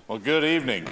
Well, good evening.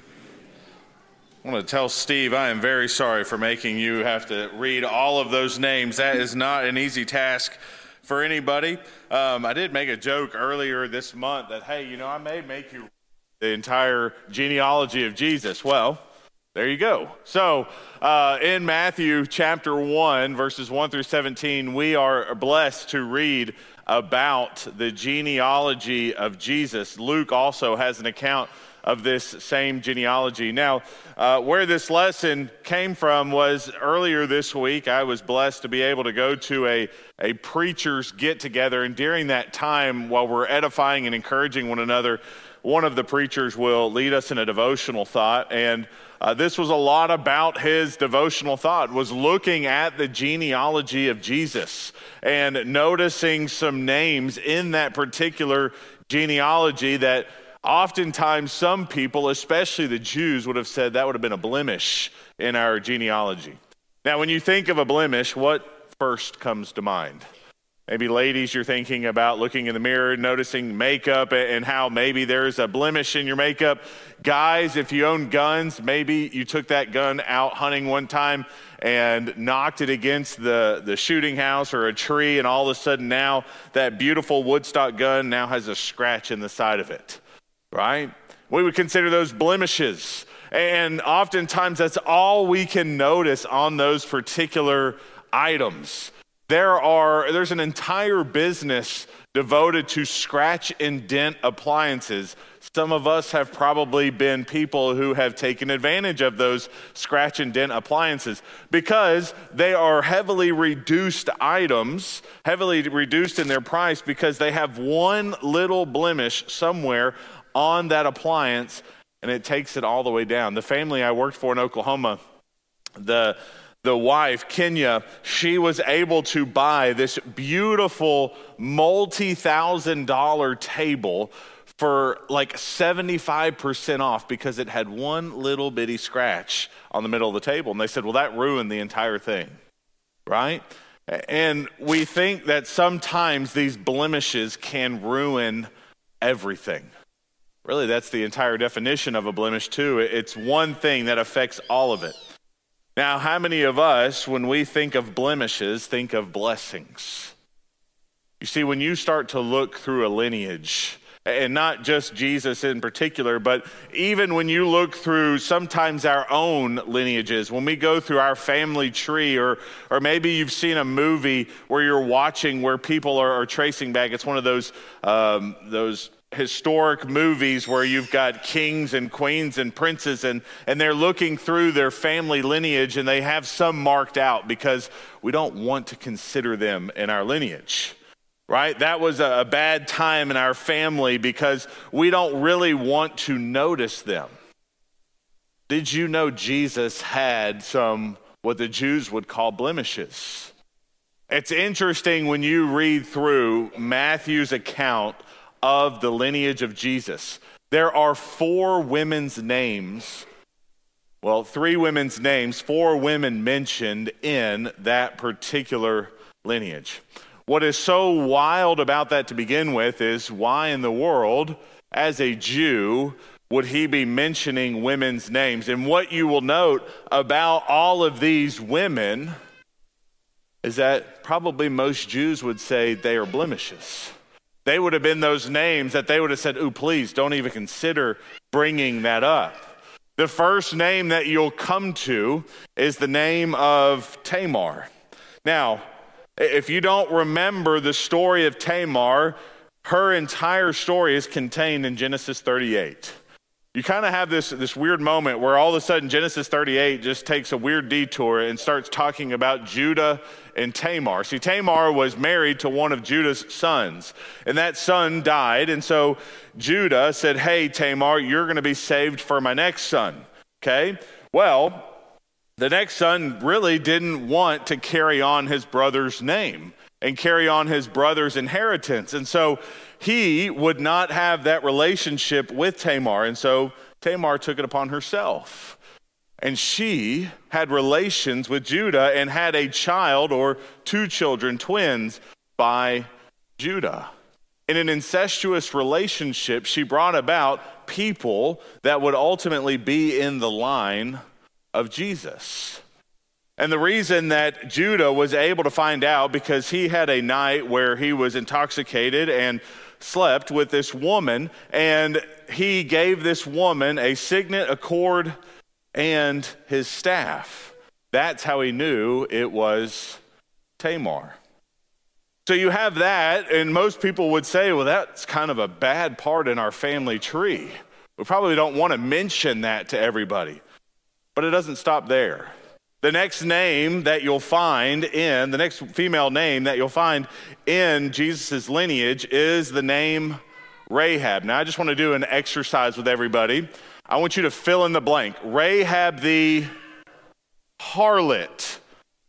I want to tell Steve I am very sorry for making you have to read all of those names. That is not an easy task for anybody. I did make a joke earlier this month that, hey, I may make you read the entire genealogy of Jesus. Well, there you go. So in Matthew chapter 1, verses 1 through 17, we are blessed to read about the genealogy of Jesus. Luke also has an account of this same genealogy. Now, where this lesson came from was earlier this week, I was blessed to be able to go to a preacher's get-together, and during that time, while we're edifying and encouraging one another, one of the preachers will lead us in a devotional thought, and this was a lot about his devotional thought, was looking at the genealogy of Jesus and noticing some names in that particular genealogy that oftentimes some people, especially the Jews, would have said that would have been a blemish in our genealogy. Now, when you think of a blemish, what first comes to mind? Maybe ladies, you're thinking about looking in the mirror, noticing makeup and how maybe there's a blemish in your makeup. Guys, if you own guns, maybe you took that gun out hunting one time and knocked it against the shooting house or a tree, and all of a sudden now that beautiful Woodstock gun now has a scratch in the side of it, right? We would consider those blemishes. And oftentimes that's all we can notice on those particular items. There's an entire business devoted to scratch and dent appliances. Some of us have probably been people who have taken advantage of those scratch and dent appliances because they are heavily reduced items, heavily reduced in their price because they have one little blemish somewhere on that appliance, and it takes it all the way down. The family I worked for in Oklahoma, the wife, Kenya, she was able to buy this beautiful multi-$1,000 table for like 75% off because it had one little bitty scratch on the middle of the table. And they said, well, that ruined the entire thing, right? And we think that sometimes these blemishes can ruin everything. Really, that's the entire definition of a blemish too. It's one thing that affects all of it. Now, how many of us, when we think of blemishes, think of blessings? You see, when you start to look through a lineage, and not just Jesus in particular, but even when you look through sometimes our own lineages, when we go through our family tree, or maybe you've seen a movie where you're watching where people are tracing back. It's one of those historic movies where you've got kings and queens and princes and they're looking through their family lineage and they have some marked out because we don't want to consider them in our lineage, right? That was a bad time in our family because we don't really want to notice them. Did you know Jesus had some, what the Jews would call blemishes? It's interesting when you read through Matthew's account of the lineage of Jesus. There are 4 women's names, well, 3 women's names, 4 women mentioned in that particular lineage. What is so wild about that to begin with is why in the world, as a Jew, would he be mentioning women's names? And what you will note about all of these women is that probably most Jews would say they are blemishes. They would have been those names that they would have said, ooh, please don't even consider bringing that up. The first name that you'll come to is the name of Tamar. Now, if you don't remember the story of Tamar, her entire story is contained in Genesis 38. You kind of have this weird moment where all of a sudden Genesis 38 just takes a weird detour and starts talking about Judah and Tamar. See, Tamar was married to one of Judah's sons, and that son died, and so Judah said, hey, Tamar, you're going to be saved for my next son, okay? Well, the next son really didn't want to carry on his brother's name and carry on his brother's inheritance, and so he would not have that relationship with Tamar, and so Tamar took it upon herself. And she had relations with Judah and had a child or 2 children, twins, by Judah. In an incestuous relationship, she brought about people that would ultimately be in the line of Jesus. And the reason that Judah was able to find out, because he had a night where he was intoxicated and slept with this woman, and he gave this woman a signet, a cord, and his staff. That's how he knew it was Tamar. So you have that, and most people would say, well, that's kind of a bad part in our family tree. We probably don't want to mention that to everybody. But it doesn't stop there. The next name that you'll find in, the next female name that you'll find in Jesus' lineage is the name Rahab. Now, I just want to do an exercise with everybody. I want you to fill in the blank. Rahab the harlot.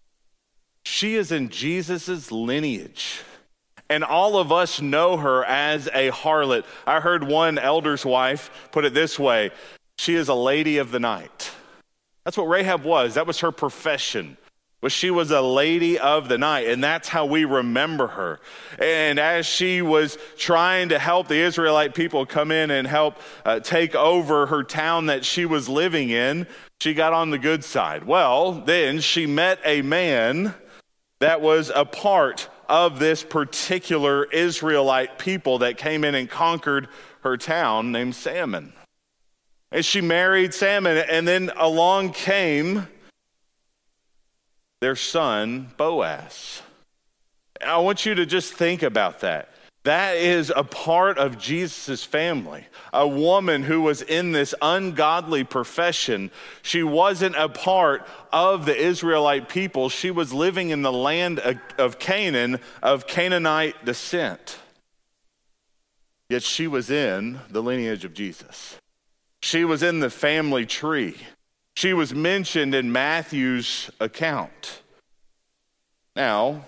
She is in Jesus' lineage. And all of us know her as a harlot. I heard one elder's wife put it this way: she is a lady of the night. That's what Rahab was. That was her profession. But she was a lady of the night, and that's how we remember her. And as she was trying to help the Israelite people come in and help take over her town that she was living in, she got on the good side. Well, then she met a man that was a part of this particular Israelite people that came in and conquered her town, named Salmon. And she married Salmon, and then along came their son, Boaz. I want you to just think about that. That is a part of Jesus' family. A woman who was in this ungodly profession. She wasn't a part of the Israelite people. She was living in the land of Canaan, of Canaanite descent. Yet she was in the lineage of Jesus. She was in the family tree. She was mentioned in Matthew's account. Now,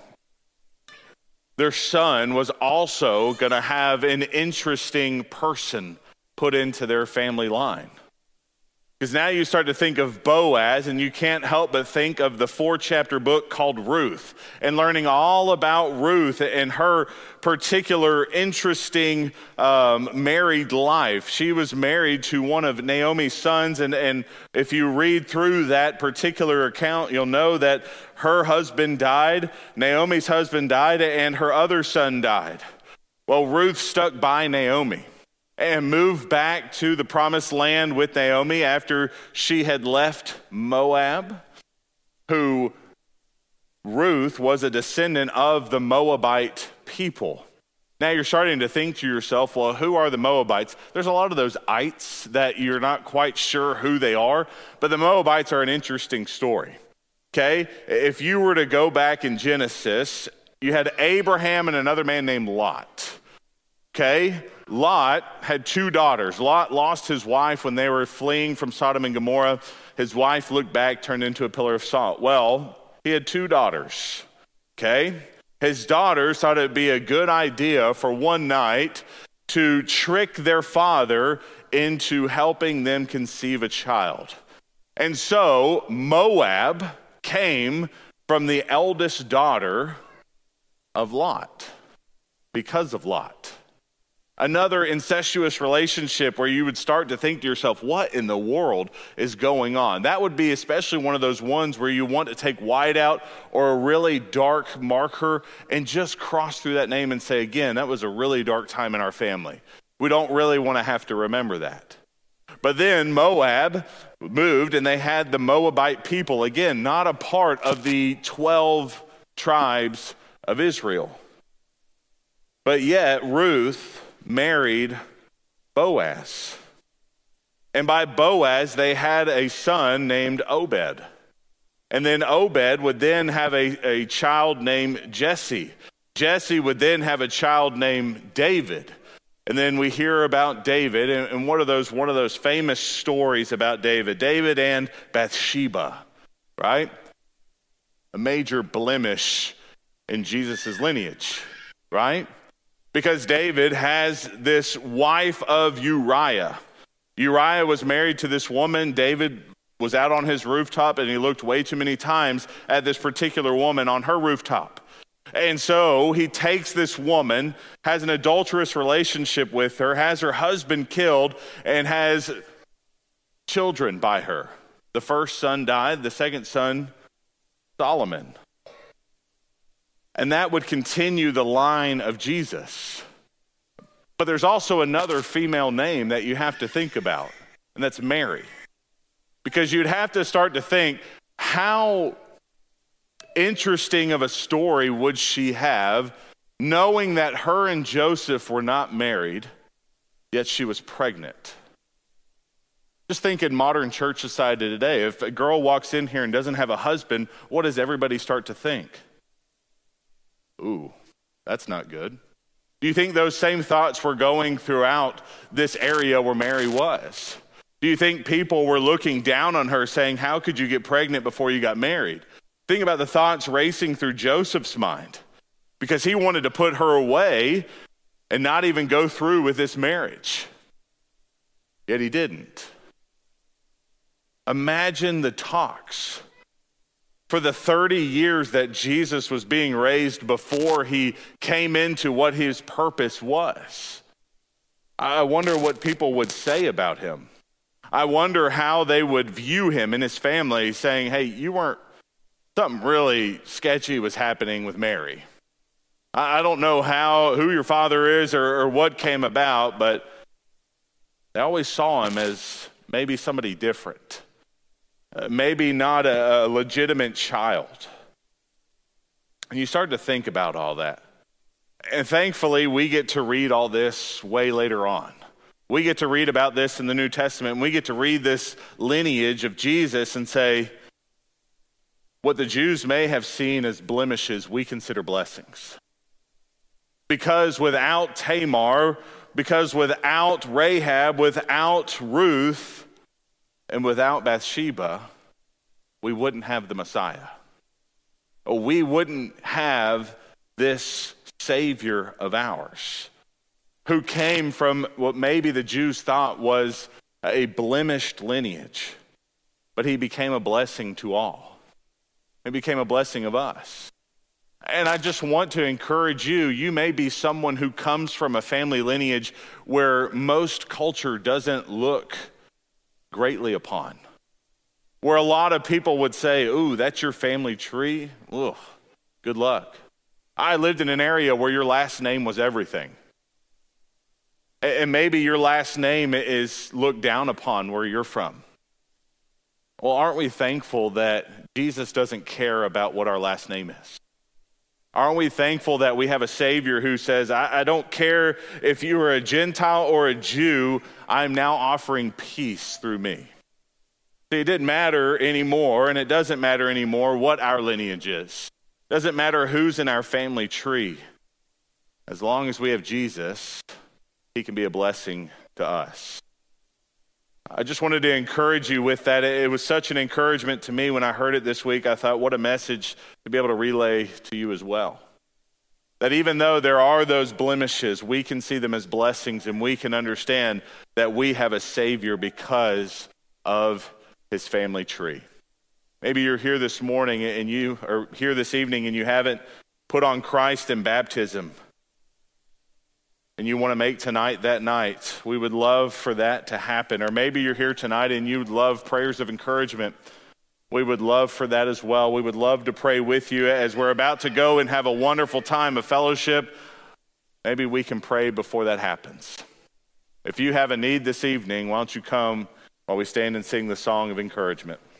their son was also going to have an interesting person put into their family line. Because now you start to think of Boaz, and you can't help but think of the 4-chapter book called Ruth, and learning all about Ruth and her particular interesting married life. She was married to one of Naomi's sons, and if you read through that particular account, you'll know that her husband died, Naomi's husband died, and her other son died. Well, Ruth stuck by Naomi and moved back to the promised land with Naomi after she had left Moab, who Ruth was a descendant of the Moabite people. Now you're starting to think to yourself, well, who are the Moabites? There's a lot of those ites that you're not quite sure who they are, but the Moabites are an interesting story, okay? If you were to go back in Genesis, you had Abraham and another man named Lot. Okay, Lot had 2 daughters. Lot lost his wife when they were fleeing from Sodom and Gomorrah. His wife looked back, turned into a pillar of salt. Well, he had 2 daughters, okay? His daughters thought it'd be a good idea for one night to trick their father into helping them conceive a child. And so Moab came from the eldest daughter of Lot, because of Lot. Another incestuous relationship where you would start to think to yourself, what in the world is going on? That would be especially one of those ones where you want to take white out or a really dark marker and just cross through that name and say, again, that was a really dark time in our family. We don't really want to have to remember that. But then Moab moved, and they had the Moabite people, again, not a part of the 12 tribes of Israel. But yet Ruth married Boaz. And by Boaz, they had a son named Obed. And then Obed would then have a child named Jesse. Jesse would then have a child named David. And then we hear about David, and one of those famous stories about David and Bathsheba, right? A major blemish in Jesus' lineage, right? Because David has this wife of Uriah. Uriah was married to this woman. David was out on his rooftop, and he looked way too many times at this particular woman on her rooftop. And so he takes this woman, has an adulterous relationship with her, has her husband killed, and has children by her. The first son died, the second son, Solomon. And that would continue the line of Jesus. But there's also another female name that you have to think about, and that's Mary. Because you'd have to start to think, how interesting of a story would she have, knowing that her and Joseph were not married, yet she was pregnant? Just think in modern church society today, if a girl walks in here and doesn't have a husband, what does everybody start to think? Ooh, that's not good. Do you think those same thoughts were going throughout this area where Mary was? Do you think people were looking down on her saying, how could you get pregnant before you got married? Think about the thoughts racing through Joseph's mind, because he wanted to put her away and not even go through with this marriage. Yet he didn't. Imagine the talks for the 30 years that Jesus was being raised before he came into what his purpose was. I wonder what people would say about him. I wonder how they would view him and his family, saying, hey, something really sketchy was happening with Mary. I don't know who your father is or what came about, but they always saw him as maybe somebody different. Maybe not a legitimate child. And you start to think about all that. And thankfully, we get to read all this way later on. We get to read about this in the New Testament, and we get to read this lineage of Jesus and say, what the Jews may have seen as blemishes, we consider blessings. Because without Tamar, because without Rahab, without Ruth, and without Bathsheba, we wouldn't have the Messiah. We wouldn't have this Savior of ours, who came from what maybe the Jews thought was a blemished lineage, but he became a blessing to all. It became a blessing of us. And I just want to encourage you, you may be someone who comes from a family lineage where most culture doesn't look greatly upon. Where a lot of people would say, ooh, that's your family tree? Ugh, good luck. I lived in an area where your last name was everything. And maybe your last name is looked down upon where you're from. Well, aren't we thankful that Jesus doesn't care about what our last name is? Aren't we thankful that we have a Savior who says, I don't care if you are a Gentile or a Jew, I'm now offering peace through me. See, it didn't matter anymore, and it doesn't matter anymore what our lineage is. It doesn't matter who's in our family tree. As long as we have Jesus, he can be a blessing to us. I just wanted to encourage you with that. It was such an encouragement to me when I heard it this week. I thought, what a message to be able to relay to you as well. That even though there are those blemishes, we can see them as blessings, and we can understand that we have a Savior because of his family tree. Maybe you're here this morning and you are here this evening and you haven't put on Christ in baptism, and you want to make tonight that night. We would love for that to happen. Or maybe you're here tonight and you would love prayers of encouragement. We would love for that as well. We would love to pray with you as we're about to go and have a wonderful time of fellowship. Maybe we can pray before that happens. If you have a need this evening, why don't you come while we stand and sing the song of encouragement.